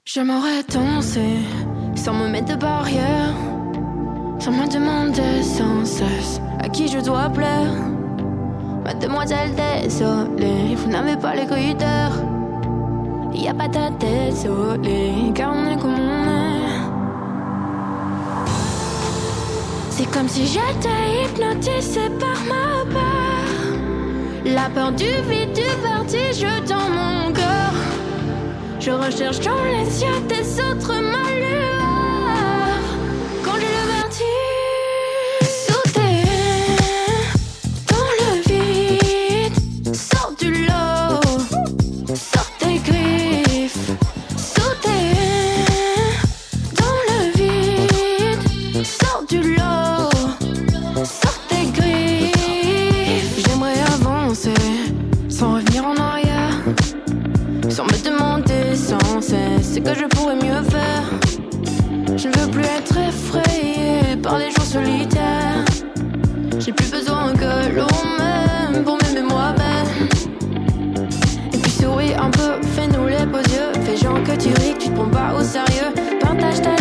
J'aimerais danser sans me mettre de barrière, sans me demander sans cesse à qui je dois plaire. Mademoiselle, désolée, vous n'avez pas les critères. Y a pas de désolé, car on est comme on est. C'est comme si j'étais hypnotisée par ma peur. La peur du vide, du vertige dans mon corps. Je recherche dans les yeux des autres ma lueur. Quand j'ai le vertige, sauter dans le vide, sors du lot, sors tes griffes. Sauter dans le vide, sors du lot, sors tes griffes. J'aimerais avancer sans revenir en arrière, sans me demander sans cesse ce que je pourrais mieux faire. Je ne veux plus être effrayée par les jours solitaires. J'ai plus besoin que l'on m'aime pour m'aimer moi-même. Et puis souris un peu, fais-nous les beaux yeux. Fais genre que tu ris, que tu te prends pas au sérieux. Partage ta